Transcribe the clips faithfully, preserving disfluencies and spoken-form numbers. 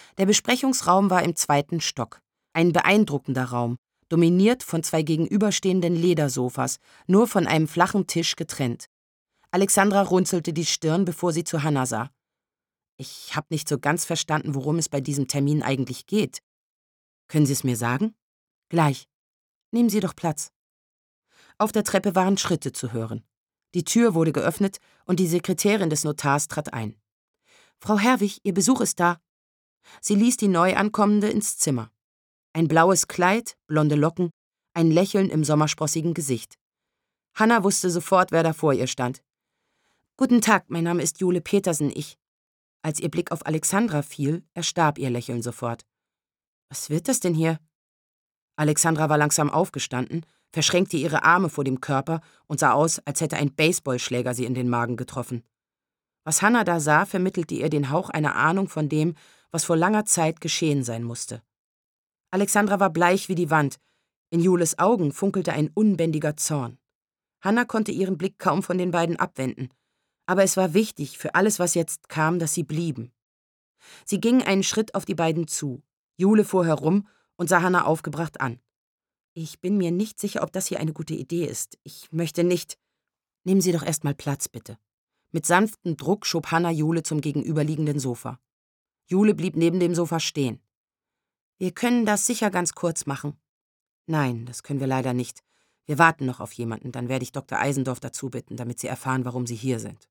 Der Besprechungsraum war im zweiten Stock. Ein beeindruckender Raum, dominiert von zwei gegenüberstehenden Ledersofas, nur von einem flachen Tisch getrennt. Alexandra runzelte die Stirn, bevor sie zu Hannah sah. »Ich habe nicht so ganz verstanden, worum es bei diesem Termin eigentlich geht. Können Sie es mir sagen?« »Gleich. Nehmen Sie doch Platz.« Auf der Treppe waren Schritte zu hören. Die Tür wurde geöffnet und die Sekretärin des Notars trat ein. »Frau Herwig, Ihr Besuch ist da.« Sie ließ die Neuankommende ins Zimmer. Ein blaues Kleid, blonde Locken, ein Lächeln im sommersprossigen Gesicht. Hannah wusste sofort, wer da vor ihr stand. »Guten Tag, mein Name ist Jule Petersen, ich...« Als ihr Blick auf Alexandra fiel, erstarb ihr Lächeln sofort. »Was wird das denn hier?« Alexandra war langsam aufgestanden, verschränkte ihre Arme vor dem Körper und sah aus, als hätte ein Baseballschläger sie in den Magen getroffen. Was Hannah da sah, vermittelte ihr den Hauch einer Ahnung von dem, was vor langer Zeit geschehen sein musste. Alexandra war bleich wie die Wand. In Jules Augen funkelte ein unbändiger Zorn. Hannah konnte ihren Blick kaum von den beiden abwenden. Aber es war wichtig, für alles, was jetzt kam, dass sie blieben. Sie ging einen Schritt auf die beiden zu. Jule fuhr herum und sah Hannah aufgebracht an. »Ich bin mir nicht sicher, ob das hier eine gute Idee ist. Ich möchte nicht...« »Nehmen Sie doch erst mal Platz, bitte.« Mit sanftem Druck schob Hannah Jule zum gegenüberliegenden Sofa. Jule blieb neben dem Sofa stehen. »Wir können das sicher ganz kurz machen.« »Nein, das können wir leider nicht. Wir warten noch auf jemanden, dann werde ich Doktor Eisendorf dazu bitten, damit Sie erfahren, warum Sie hier sind.«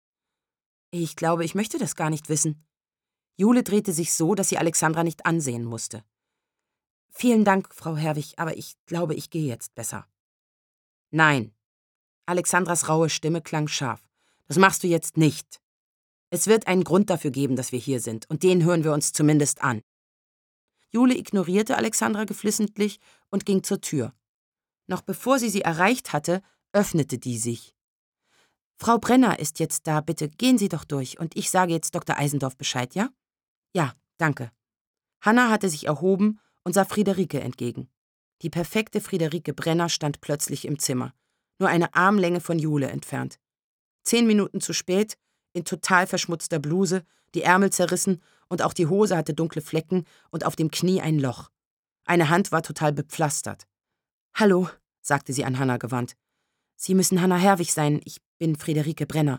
»Ich glaube, ich möchte das gar nicht wissen.« Jule drehte sich so, dass sie Alexandra nicht ansehen musste. »Vielen Dank, Frau Herwig, aber ich glaube, ich gehe jetzt besser.« »Nein.« Alexandras raue Stimme klang scharf. »Das machst du jetzt nicht. Es wird einen Grund dafür geben, dass wir hier sind, und den hören wir uns zumindest an.« Jule ignorierte Alexandra geflissentlich und ging zur Tür. Noch bevor sie sie erreicht hatte, öffnete die sich. »Frau Brenner ist jetzt da, bitte gehen Sie doch durch, und ich sage jetzt Doktor Eisendorf Bescheid, ja?« »Ja, danke.« Hannah hatte sich erhoben und sah Friederike entgegen. Die perfekte Friederike Brenner stand plötzlich im Zimmer, nur eine Armlänge von Jule entfernt. Zehn Minuten zu spät, in total verschmutzter Bluse, die Ärmel zerrissen und auch die Hose hatte dunkle Flecken und auf dem Knie ein Loch. Eine Hand war total bepflastert. »Hallo«, sagte sie an Hannah gewandt. »Sie müssen Hannah Herwig sein, ich bin Friederike Brenner.«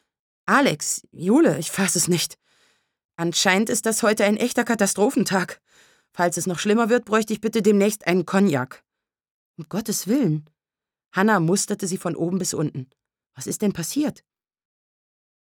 »Alex, Jule, ich fass es nicht. Anscheinend ist das heute ein echter Katastrophentag. Falls es noch schlimmer wird, bräuchte ich bitte demnächst einen Cognac.« »Um Gottes Willen.« Hannah musterte sie von oben bis unten. »Was ist denn passiert?«